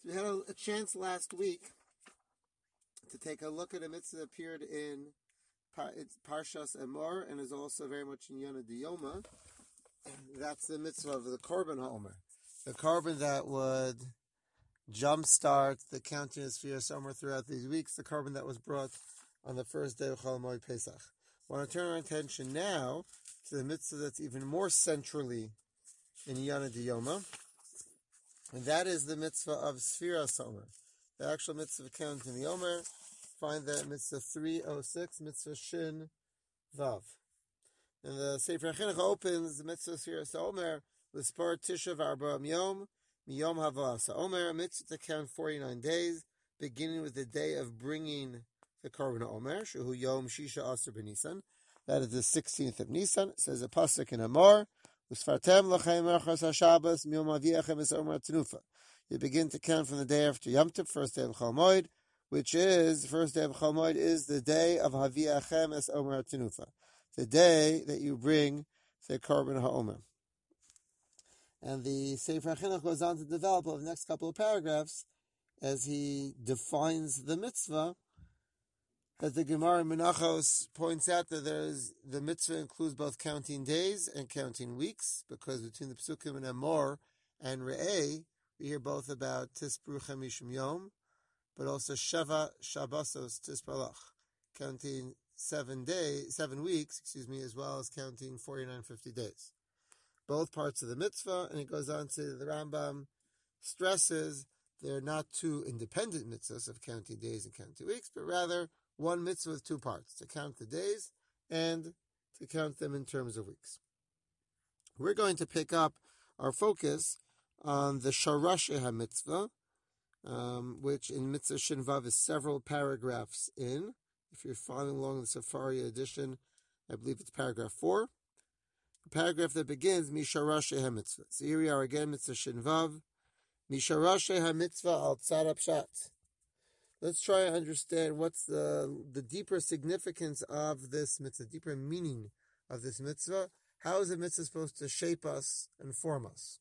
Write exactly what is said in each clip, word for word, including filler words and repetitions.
So we had a, a chance last week to take a look at a mitzvah that appeared in it's Parshas Emor and is also very much in Yonah Diyoma. That's the mitzvah of the Korban HaOmer. The Korban that would jumpstart the counting of Sfiras Omer throughout these weeks, the Korban that was brought on the first day of Chol Moed Pesach. I want to turn our attention now to the mitzvah that's even more centrally in Yonah Diyoma, and that is the mitzvah of Sfiras Omer. The actual mitzvah of counting the Omer, find that mitzvah three oh six, mitzvah Shin Vav. And the Sefer HaChinuch opens the mitzvah Sfiras Omer, L'spor Tisha V'Arba'am Yom, Miyom Havas Omer, a mitzvah to count forty-nine days, beginning with the day of bringing the Korban Omer, Shehu Yom Shisha Asar B'Nisan. That is the sixteenth of Nisan. It says a pasuk in Amor, Usfartem L'chaim Erchas HaShabbos, Miyom Aviachem Es Omer Tenufa. You begin to count from the day after Yom Tov, first day of Chol Moed, which is, the first day of Chol Moed is the day of Haviachem Es Omer Tenufa, the day that you bring the Korban HaOmer. And the Sefer HaChinuch goes on to develop over the next couple of paragraphs as he defines the mitzvah, that the Gemara in Menachos points out that there is, the mitzvah includes both counting days and counting weeks, because between the Psukim and Amor and Re'eh, we hear both about Tispru Chamishim Yom, but also Sheva Shabbosos Tisparlach, counting seven days, seven weeks, excuse me, as well as counting forty-nine, fifty days. Both parts of the mitzvah, and it goes on to the Rambam stresses they're not two independent mitzvahs of counting days and counting weeks, but rather one mitzvah with two parts, to count the days and to count them in terms of weeks. We're going to pick up our focus on the Sharash HaMitzvah, um, which in Mitzvah Shin Vav is several paragraphs in. If you're following along the Safari edition, I believe it's paragraph four. The paragraph that begins, Misharash HaMitzvah. So here we are again, Mitzvah Shin Vav. Misharash HaMitzvah al Tzad Pshat. Let's try to understand what's the the deeper significance of this mitzvah, deeper meaning of this mitzvah. How is a mitzvah supposed to shape us and form us?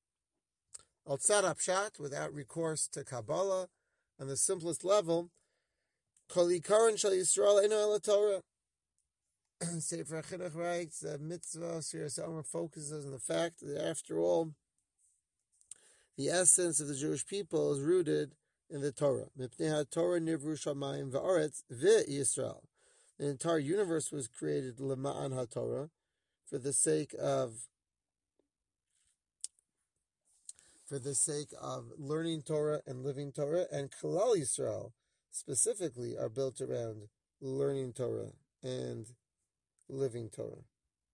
Al Tzad Pshat, without recourse to Kabbalah, on the simplest level, Kol Yikaron Shel Yisrael Eino Ela Torah. Sefer HaChinuch writes that mitzvah Sfiras Omer focuses on the fact that after all, the essence of the Jewish people is rooted in the Torah. Mipnei Torah nivru shamayim va'aretz ve'Yisrael. The entire universe was created lema'an haTorah, for the sake of for the sake of learning Torah and living Torah, and Kalal Yisrael specifically are built around learning Torah and living Torah.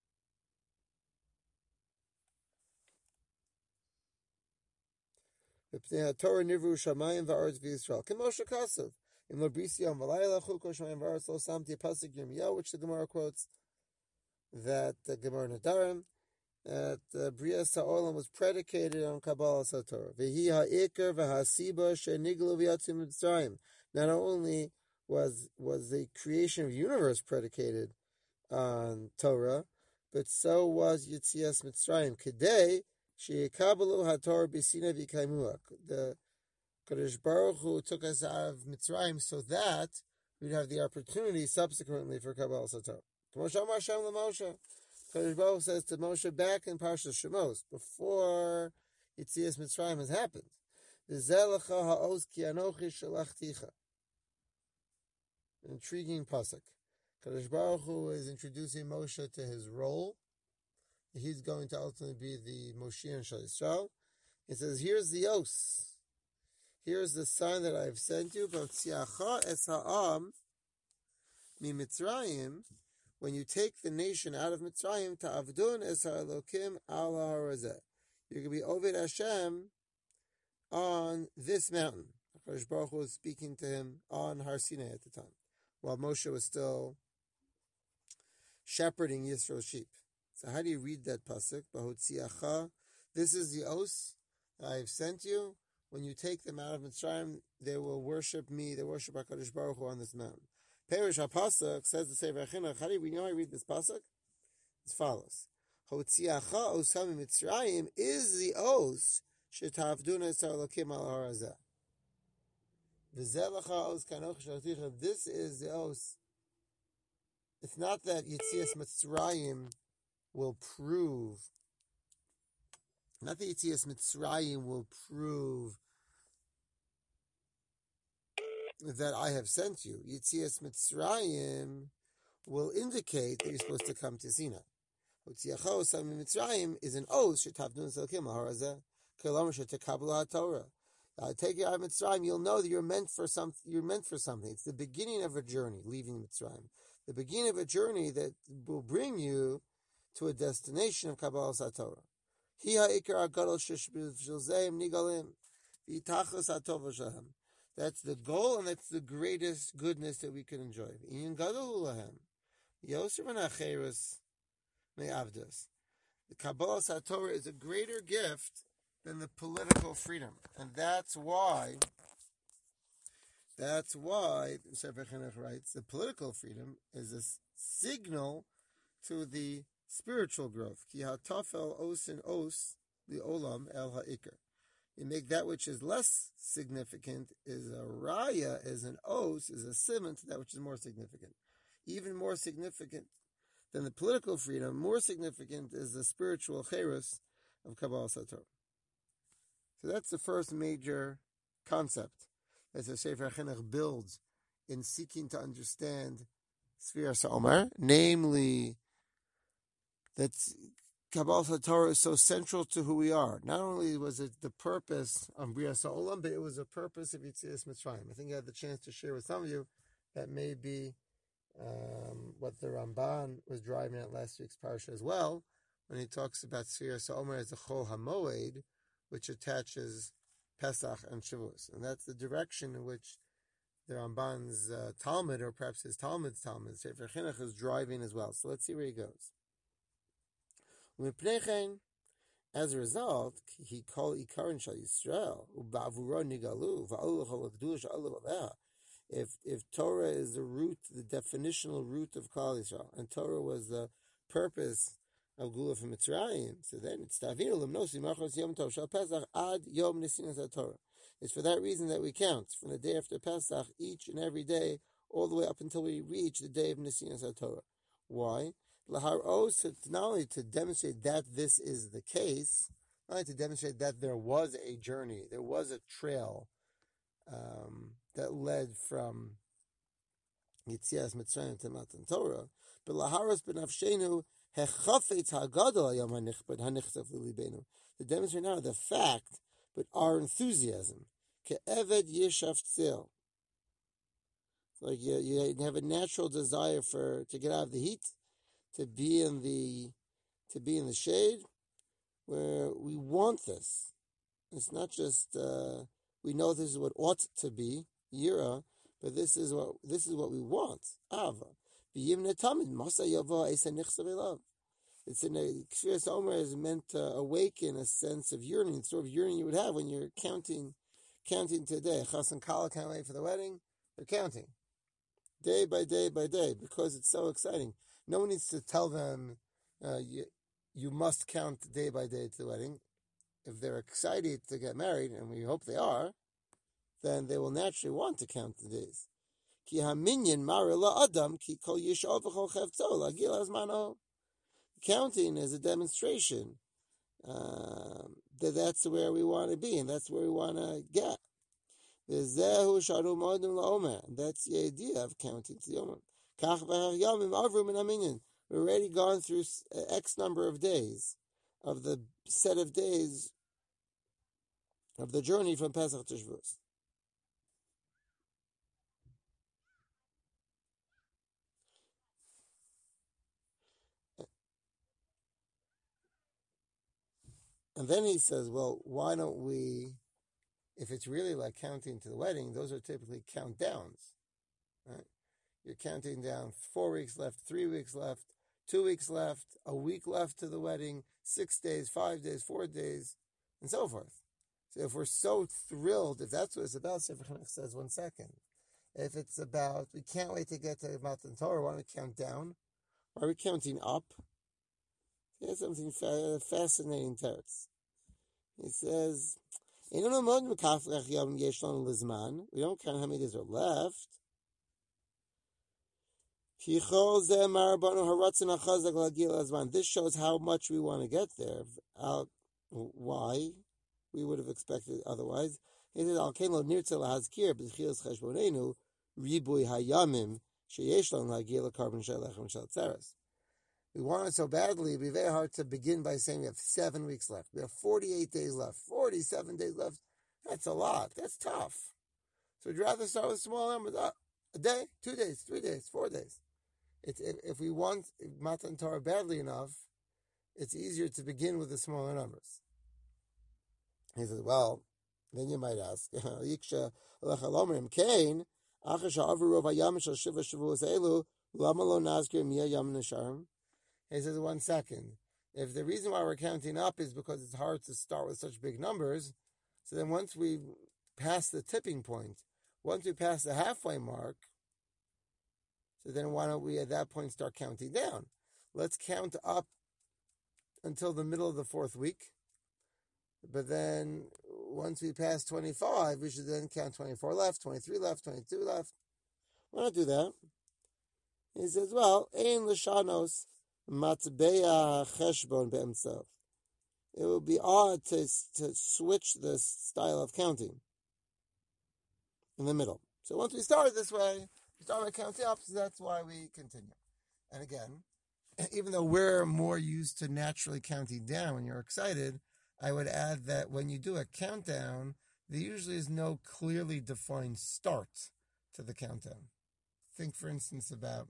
Torah nivru shamayim va'aretz v'Yisrael. K'moshe kasav im lo brisi yom v'layla chuko shamayim va'aretz lo samti pasuk Yirmiyahu, which the Gemara quotes, that the Gemara Nadarim, that uh, Bria Sa'olam was predicated on Kabbalah Satorah. V'hi ha'ikar v'ha'siba she'niglu v'yatzim Mitzrayim. Not only was was the creation of the universe predicated on Torah, but so was Yitzias Mitzrayim. Kedei she'yikabalu ha'torah b'sina v'yikaimuha. The Kadosh Baruch Hu took us out of Mitzrayim so that we'd have the opportunity subsequently for Kabbalah Satorah. Moshe Amar Hashem LaMoshe. Kadosh Baruch says to Moshe back in Parshas Shemos, before Yitzias Mitzrayim has happened, V'zeh lecha ha'oz ki anochi shalachticha. An intriguing pasuk. Kadosh Baruch Hu is introducing Moshe to his role. He's going to ultimately be the Moshiach Shal Yisrael. He says, here's the os. Here's the sign that I've sent you. V'tziacha es ha'am mi Mitzrayim. When you take the nation out of Mitzrayim, ta'avdun es ha'elokim al ha'arazeh. You're going to be Oved Hashem on this mountain. HaKadosh Baruch Hu was speaking to him on Har Sinai at the time, while Moshe was still shepherding Yisrael's sheep. So how do you read that pasuk? Bahotziacha. This is the os that I have sent you. When you take them out of Mitzrayim, they will worship me. They worship HaKadosh Baruch Hu on this mountain. Perish HaPasuk says the Sefer HaChinuch. How do we know I read this pasuk? As follows: Hotziacha osam Mitzrayim is the os shetavduna es ha'elokim al ha'arazeh. This is the os. It's not that Yitzias Mitzrayim will prove, not that Yitzias Mitzrayim will prove that I have sent you. Yitzias Mitzrayim will indicate that you're supposed to come to Sinai. Hotziachos Mitzrayim is an oath. Shetavdun Selkim Harazeh Kelam Shetekabla Torah. Uh, take you out of Mitzrayim, you'll know that you're meant for some. You're meant for something. It's the beginning of a journey, leaving Mitzrayim. The beginning of a journey that will bring you to a destination of Kabbalah Satorah. Hi ha'ikar ha'gadol sheshb'zilzeim nigalim v'itachos ha'tova shahem. That's the goal, and that's the greatest goodness that we can enjoy. Inyan gadol lahem yoser v'nacherus me'avdos. The Kabbalah Satorah is a greater gift than the political freedom. And that's why, that's why, Sefer Chinuch writes, the political freedom is a signal to the spiritual growth. Ki ha'tafel os in os, the olam el ha'ikr. You make that which is less significant is a raya, is an os, is a simon to that which is more significant. Even more significant than the political freedom, more significant is the spiritual cherus of Kabbalah Satorah. So that's the first major concept that the Sefer Chinuch builds in seeking to understand Sfiras HaOmer, namely that Kabbalah Satorah is so central to who we are. Not only was it the purpose of Brias HaOlam, but it was a purpose of Yitzias Mitzrayim. I think I had the chance to share with some of you that may be um, what the Ramban was driving at last week's parsha as well, when he talks about Sfiras HaOmer as a Chol HaMoed, which attaches Pesach and Shavuos. And that's the direction in which the Ramban's uh, Talmud, or perhaps his Talmud's Talmud, Sefer Chinuch, is driving as well. So let's see where he goes. As a result, he called Ikarin Shal Yisrael, Uba'avuro Nigalu, Va'olu Chol Gdul Sha'olu Aveha. If if Torah is the root, the definitional root of Klal Yisrael, and Torah was the purpose of Gula from Mitzrayim, so then it's Tavinu Lemnosi Machos Yom Tov Shal Pesach Ad Yom Nesinas HaTorah. It's for that reason that we count from the day after Pesach each and every day, all the way up until we reach the day of Nesinas HaTorah. Why? Lahar Os, not only to demonstrate that this is the case, not only to demonstrate that there was a journey, there was a trail um, that led from Yitzias Mitzrayim to Matan Torah, but Laharos B'nafshenu Hechafetz Hagadol Hayom Hanichbad Hanichtav L'Libenu, to demonstrate not the fact, but our enthusiasm. Ke'eved Yeshav Tzil. Like you, you have a natural desire for to get out of the heat, to be in the to be in the shade, where we want this. It's not just uh, we know this is what ought to be, Yira, but this is what this is what we want. Ava. It's in a Sfiras HaOmer is meant to awaken a sense of yearning, the sort of yearning you would have when you're counting counting today. Chas and Kala can't wait for the wedding. They're counting. Day by day by day, because it's so exciting. No one needs to tell them uh, you, you must count day by day to the wedding. If they're excited to get married, and we hope they are, then they will naturally want to count the days. Ki haminyan marila adam ki kol yishov v'chol chevtzo lagil azmano. Counting is a demonstration um, that that's where we want to be, and that's where we want to get. V'zehu sharu moedim la'omer. That's the idea of counting to the Omer. Kach v'har yomim avru min haminyan. We've already gone through X number of days of the set of days of the journey from Pesach to Shavuos. And then he says, well, why don't we, if it's really like counting to the wedding, those are typically countdowns, right? You're counting down four weeks left, three weeks left, two weeks left, a week left to the wedding, six days, five days, four days, and so forth. So if we're so thrilled, if that's what it's about, Sefer Chinuch says, one second. If it's about, we can't wait to get to Matan Torah, why don't we count down? Why are we counting up? He has something fa- fascinating teretz. He says, We don't count how many days are left. This shows how much we want to get there. Uh, why? We would have expected otherwise. He says, "Al kein lo nirtze lahazkir b'tchilas cheshbonenu ribui hayamim sheyesh lan lagil lekarbon shel lechem shel tzeres." We want it so badly, it'd be very hard to begin by saying we have seven weeks left. We have forty-eight days left, forty-seven days left. That's a lot. That's tough. So we'd rather start with small numbers. Uh, a day, two days, three days, four days. It's, if, if we want Matan Torah badly enough, it's easier to begin with the smaller numbers. He says, well, then you might ask, he says, one second. If the reason why we're counting up is because it's hard to start with such big numbers, so then once we pass the tipping point, once we pass the halfway mark, so then why don't we at that point start counting down? Let's count up until the middle of the fourth week. But then once we pass twenty-five, we should then count twenty-four left, twenty-three left, twenty-two left. Why not do that? He says, well, ein l'shanos matzbeya cheshbon be'emtsav. It would be odd to, to switch the style of counting in the middle. So once we start this way, we start by counting up, so that's why we continue. And again, even though we're more used to naturally counting down when you're excited, I would add that when you do a countdown, there usually is no clearly defined start to the countdown. Think, for instance, about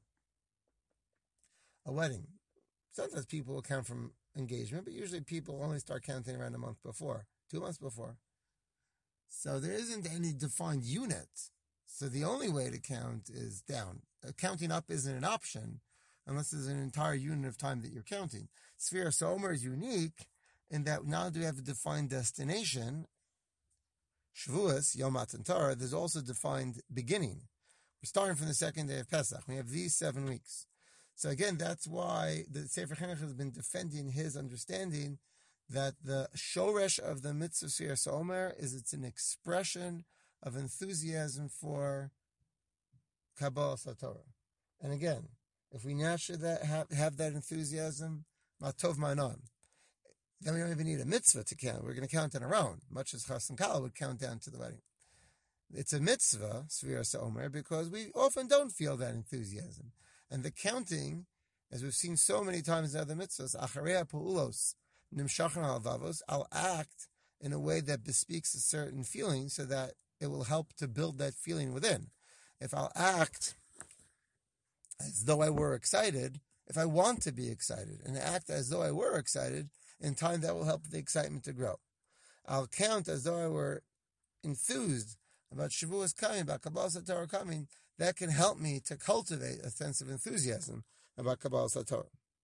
a wedding. Sometimes people will count from engagement, but usually people only start counting around a month before, two months before. So there isn't any defined unit. So the only way to count is down. Uh, counting up isn't an option unless there's an entire unit of time that you're counting. Sfiras HaOmer is unique in that now do we have a defined destination. Shavuos, Yom Matan Torah, there's also defined beginning. We're starting from the second day of Pesach. We have these seven weeks. So again, that's why the Sefer Chinuch has been defending his understanding that the shoresh of the mitzvah Sfiras HaOmer is it's an expression of enthusiasm for Kabbalas HaTorah. And again, if we naturally that have, have that enthusiasm, matov ma'anon, then we don't even need a mitzvah to count. We're going to count on our own, much as Chas and Kala would count down to the wedding. It's a mitzvah, Sfiras HaOmer, because we often don't feel that enthusiasm. And the counting, as we've seen so many times in other mitzvahs, acharei ha'pa'ulos nimshachan ha'alvavos, I'll act in a way that bespeaks a certain feeling so that it will help to build that feeling within. If I'll act as though I were excited, if I want to be excited, and act as though I were excited, in time that will help the excitement to grow. I'll count as though I were enthused about Shavuos coming, about Kabbalas HaTorah coming. That can help me to cultivate a sense of enthusiasm about Kabbalas HaTorah.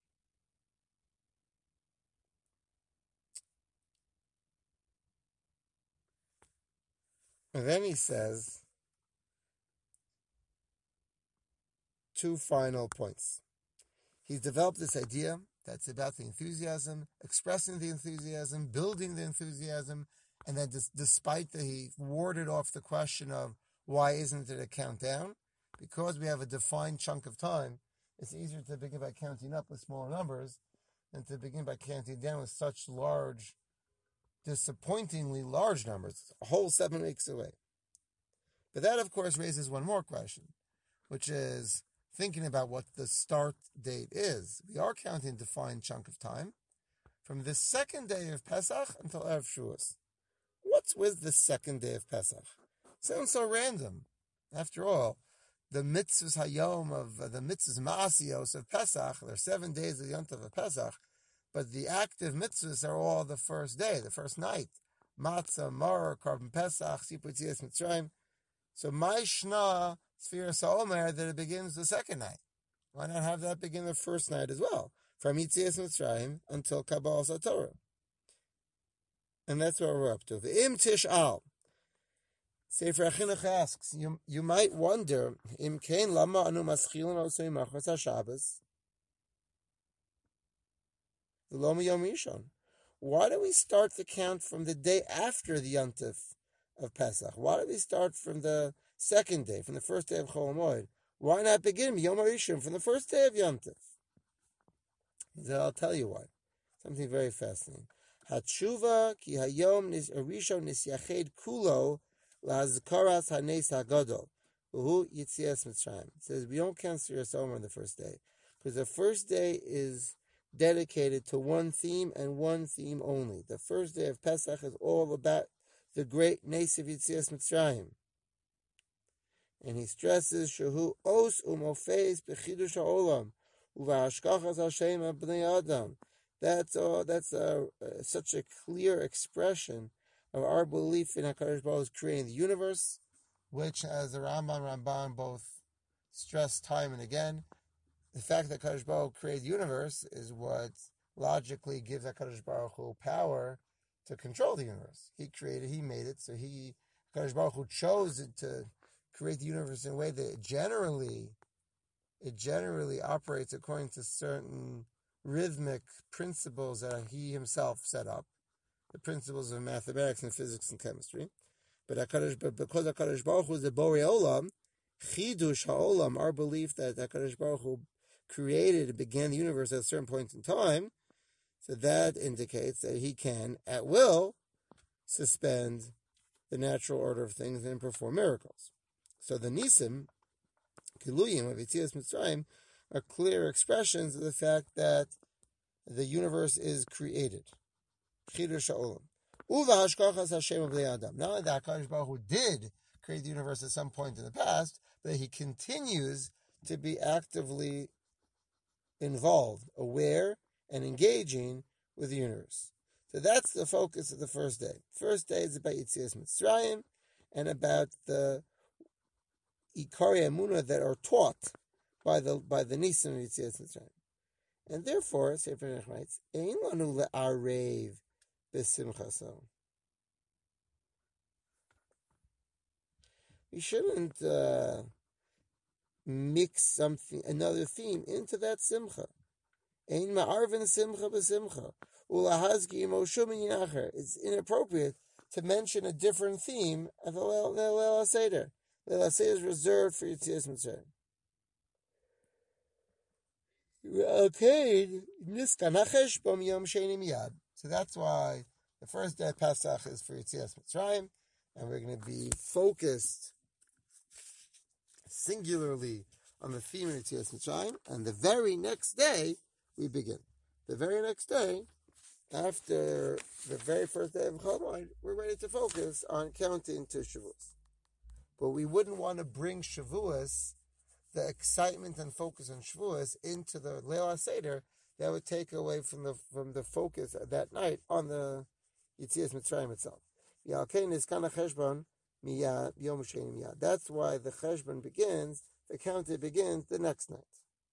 And then he says two final points. He's developed this idea that's about the enthusiasm, expressing the enthusiasm, building the enthusiasm, and then dis- despite that he warded off the question of why isn't it a countdown, because we have a defined chunk of time, it's easier to begin by counting up with smaller numbers than to begin by counting down with such large, disappointingly large numbers, a whole seven weeks away. But that, of course, raises one more question, which is thinking about what the start date is. We are counting a defined chunk of time from the second day of Pesach until Erev Shavuos. What's with the second day of Pesach? Sounds so random. After all, the mitzvahs hayom of uh, the mitzvahs ma'asiyos of Pesach, there are seven days of the Yontav of Pesach, but the active mitzvahs are all the first day, the first night. Matzah, Maror, Korban Pesach, Sipur Tzias Mitzrayim. So my Shna, Sfiras HaOmer, that it begins the second night. Why not have that begin the first night as well? From Yitzias Mitzrayim until Kabbalas HaTorah. And that's what we're up to. The Im Tish Al. Sefer HaChinuch asks, you, you might wonder, Im Kein Lama Anu Maschilin Osei Machos HaShabbos. The Loma Yom Rishon. why do we start the count from the day after the Yontif of Pesach? Why do we start from the second day, from the first day of Chol Hamoed? Why not begin Yom HaRishon from the first day of Yontif? I'll tell you why. Something very fascinating. Hatshuva ki hayom nis Rishon nisyached kulo lahazkaras hanes hagadol uhu yitzias Mitzrayim. It says we don't count Sfiras Omer on the first day because the first day is dedicated to one theme and one theme only. The first day of Pesach is all about the great Nes of Yitzias Mitzrayim. And he stresses, Shehu os umofeis bechidush ha'olam uva'ashkachas Hashem b'nei Adam. That's uh, that's uh, uh, such a clear expression of our belief in HaKadosh Baruch Hu creating the universe, which, as the Rambam and Ramban both stress time and again, the fact that HaKadosh Baruch Hu created the universe is what logically gives HaKadosh Baruch Hu power to control the universe. He created, he made it, so he, HaKadosh Baruch Hu chose it to create the universe in a way that it generally, it generally operates according to certain rhythmic principles that he himself set up, the principles of mathematics and physics and chemistry. But, HaKadosh, but because HaKadosh Baruch Hu is the Borei Olam, Chidush HaOlam, our belief that HaKadosh Baruch Hu created and began the universe at a certain point in time, so that indicates that he can, at will, suspend the natural order of things and perform miracles. So the Nisim, Kiluyim of Yitzias Mitzrayim, are clear expressions of the fact that the universe is created. Chidush HaOlam. Uva hashkachas Hashem b'nei Adam. Not only that HaKadosh Baruch Hu did create the universe at some point in the past, but he continues to be actively involved, aware, and engaging with the universe. So that's the focus of the first day. First day is about Yitzias Mitzrayim and about the Ikari Emunah that are taught by the by the Nisim of Yitzias Mitzrayim. And therefore, Sefer Nech writes, Ein lanu le'arev b'simchaso. We shouldn't uh, mix something, another theme into that simcha. Ein ma'arvin simcha b'simcha. Ulahazki imo shumin yinacher. It's inappropriate to mention a different theme at the Leil HaSeder. Leil HaSeder is reserved for Yitzias Mitzrayim. Okay, so that's why the first day of Pesach is for Yitzias Mitzrayim, and we're going to be focused singularly on the theme of Yitzias Mitzrayim, and the very next day we begin. The very next day, after the very first day of Chol Hamoed, we're ready to focus on counting to Shavuos. But we wouldn't want to bring Shavuos, the excitement and focus on Shavuos, into the Leil HaSeder. That would take away from the from the focus that night on the Yitzias Mitzrayim itself. That's why the cheshbon begins, the counting begins the next night.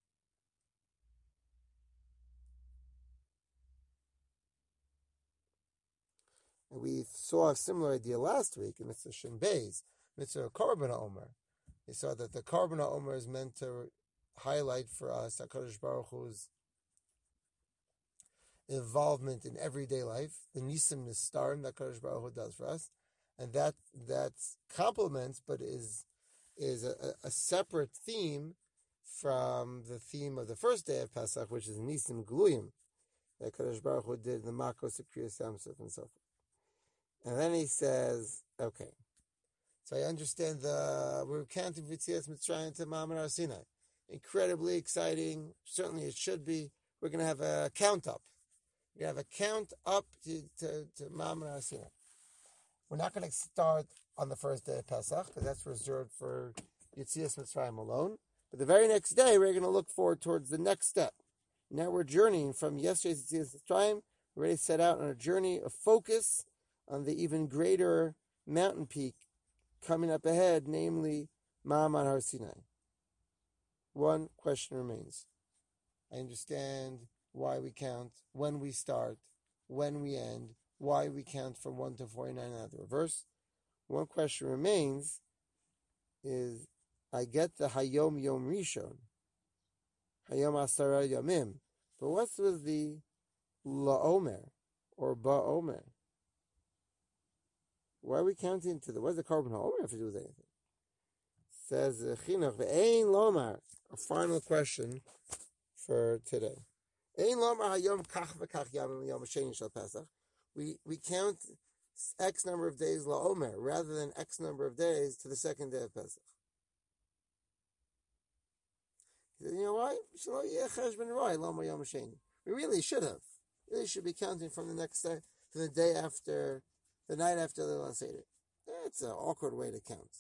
And we saw a similar idea last week in Mitzvah Shin Beis, Mitzvah Korban Omer. We saw that the Korban Omer is meant to highlight for us HaKadosh Baruch Hu's involvement in everyday life, the Nisim Nistarim that HaKadosh Baruch Hu does for us, and that that's complements, but is is a, a separate theme from the theme of the first day of Pesach, which is Nisim Gluyim that HaKadosh Baruch Hu did, the Makos of Kriyas Yamsuf and so forth. And then he says, okay, so I understand the we're counting Yitzias Mitzrayim to Ma'amar Har Sinai. Incredibly exciting. Certainly it should be. We're going to have a count up. We're going to have a count up to, to, to Ma'amar Har Sinai. We're not going to start on the first day of Pesach, because that's reserved for Yitzias Mitzrayim alone. But the very next day, we're going to look forward towards the next step. Now we're journeying from yesterday's Yitzias Mitzrayim. We're ready to set out on a journey of focus on the even greater mountain peak coming up ahead, namely Ma'amar Har Sinai. One question remains. I understand why we count, when we start, when we end, why we count from one to forty-nine out of the reverse. One question remains is, I get the Hayom Yom Rishon, Hayom Asara Yomim, but what's with the La'omer, or ba omer? Why are we counting to the, what does the korban ha'omer have to do with anything? Says Chinuch, ve'ein lomar, a final question for today. Ein lomar hayom kach v'kach yamim yom ha'sheni shel Pesach. We we count X number of days la omer rather than X number of days to the second day of Pesach. You know why? We really should have. We really should be counting from the next day to the day after, the night after the last Seder. It's an awkward way to count.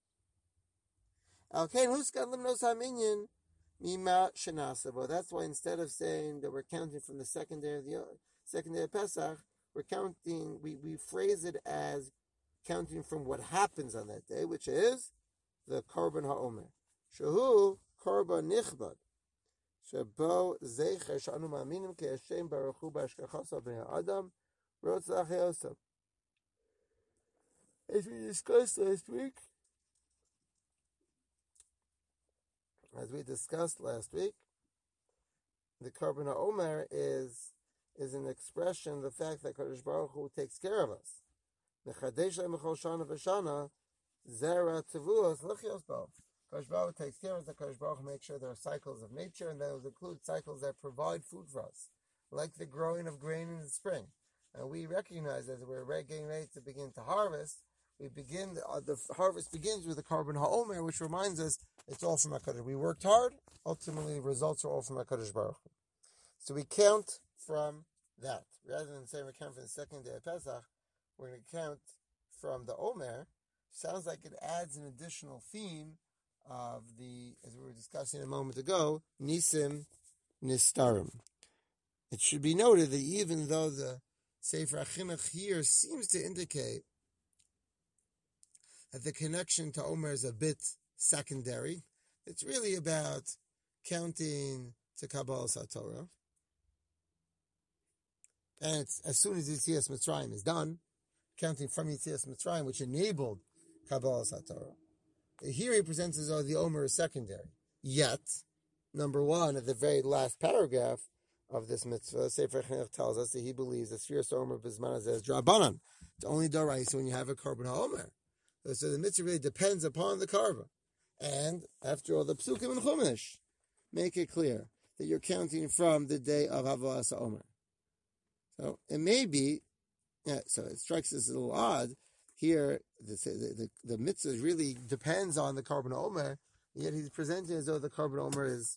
That's why instead of saying that we're counting from the second day of the second day of Pesach, we're counting. We, we phrase it as counting from what happens on that day, which is the korban ha'omer. Shehu korban nichbad. Shebo zeicher shanu ma'aminim ki Hashem baruch hu b'ashkachasav b'nei Adam rotzach yosef. As we discussed last week, as we discussed last week, the korban ha'omer is is an expression of the fact that Kadosh Baruch Hu takes care of us. Mechadesh le'im b'chol shana v'shana zera tevuos l'chios bo. Kadosh Baruch Hu takes care of us. Kadosh Baruch Hu makes sure there are cycles of nature, and those include cycles that provide food for us, like the growing of grain in the spring. And we recognize as we're getting ready to begin to harvest, we begin uh, the harvest begins with the korban ha'omer, which reminds us it's all from HaKadosh. We worked hard. Ultimately, the results are all from HaKadosh Baruch Hu. So we count from that. Rather than saying we count from the second day of Pesach, we're going to count from the Omer. Sounds like it adds an additional theme of the, as we were discussing a moment ago, Nisim Nistarim. It should be noted that even though the Sefer HaChinuch here seems to indicate that the connection to Omer is a bit secondary, it's really about counting to Kabbalas HaTorah. And it's, as soon as Yetzias Mitzrayim is done, counting from Yetzias Mitzrayim, which enabled Kabbalas HaTorah. Here he presents as though the Omer is secondary. Yet, number one, at the very last paragraph of this mitzvah, Sefer Chinuch tells us that he believes that Sfiras Omer B'zman Hazeh is Drabanan. It's only Doraisa when you have a korban ha'omer. So the mitzvah really depends upon the korban. And, after all, the Psukim and Chumash make it clear that you're counting from the day of Havas HaOmer. So it may be, yeah, so it strikes us a little odd. Here, the, the, the, the mitzvah really depends on the korban ha'omer, yet he's presenting as though the korban ha'omer is,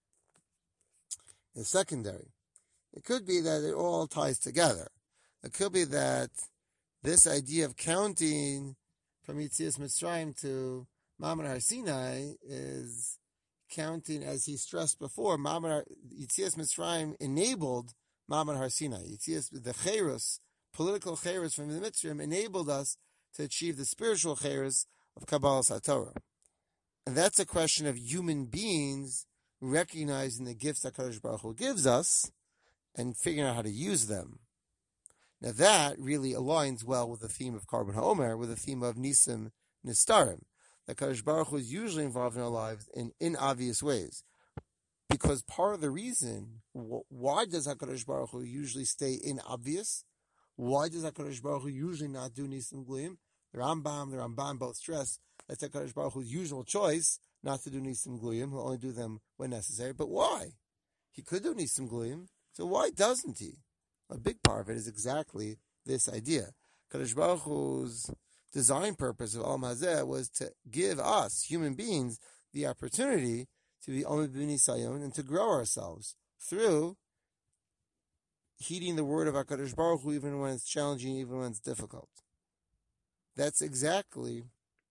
is secondary. It could be that it all ties together. It could be that this idea of counting from Yetzias Mitzrayim to Ma'amad Har Sinai is counting, as he stressed before, Ma'amad Yetzias Mitzrayim enabled Ma'amad Har Sinai. Yetzias, the Chayrus, political Chayrus from the Mitzrayim, enabled us to achieve the spiritual Chayrus of Kabbalas HaTorah. And that's a question of human beings recognizing the gifts that Kadosh Baruch Hu gives us and figuring out how to use them. Now that really aligns well with the theme of korban ha'omer, with the theme of Nisim Nistarim. That Kadosh Baruch Hu is usually involved in our lives in, in obvious ways. Because part of the reason, why does HaKadosh Baruch Hu usually stay inobvious? Why does HaKadosh Baruch Hu usually not do Nisim Gluyim? The Rambam, the Ramban both stress that's HaKadosh Baruch Hu's usual choice not to do Nisim Gluyim. He'll only do them when necessary. But why? He could do Nisim Gluyim, so why doesn't he? A big part of it is exactly this idea. Kadosh Baruch Hu's design purpose of Olam Hazeh was to give us, human beings, the opportunity to be Omer B'Nisayon and to grow ourselves through heeding the word of HaKadosh Baruch Hu even when it's challenging, even when it's difficult. That's exactly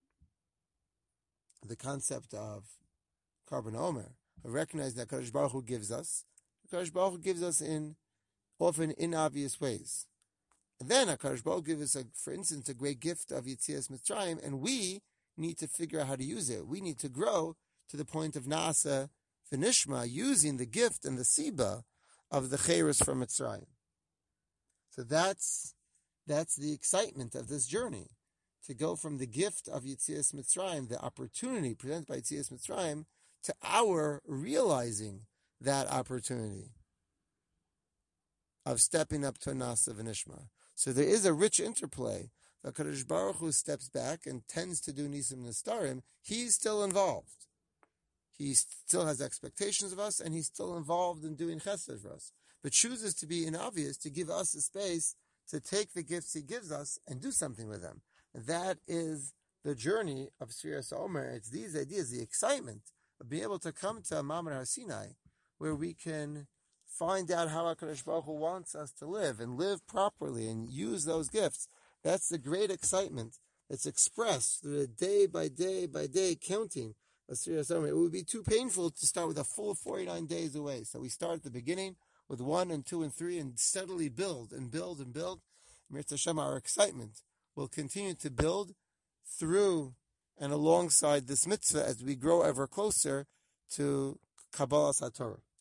the concept of korban ha'omer, of recognizing that HaKadosh Baruch Hu gives us. HaKadosh Baruch Hu gives us in often in obvious ways. And then HaKadosh Baruch Hu gives us, a, for instance, a great gift of Yetzias Mitzrayim, and we need to figure out how to use it. We need to grow to the point of Na'asa V'Nishma, using the gift and the Siba of the Chayrus from Mitzrayim. So that's that's the excitement of this journey, to go from the gift of Yetzias Mitzrayim, the opportunity presented by Yetzias Mitzrayim, to our realizing that opportunity. of stepping up to a Nasa v'Nishma. So there is a rich interplay. The Kadosh Baruch Hu steps back and tends to do Nisim Nistarim. He's still involved. He still has expectations of us, and he's still involved in doing chesed for us. But chooses to be inobvious, to give us a space to take the gifts he gives us and do something with them. That is the journey of Sfiras Omer. It's these ideas, the excitement of being able to come to Mamre Har Sinai, where we can find out how HaKadosh Baruch Hu wants us to live and live properly and use those gifts. That's the great excitement that's expressed through the day by day by day counting of Sfiras Omer. It would be too painful to start with a full forty-nine days away. So we start at the beginning with one and two and three and steadily build and build and build. Mirza Hashem, our excitement will continue to build through and alongside this mitzvah as we grow ever closer to Kabbalas HaTorah.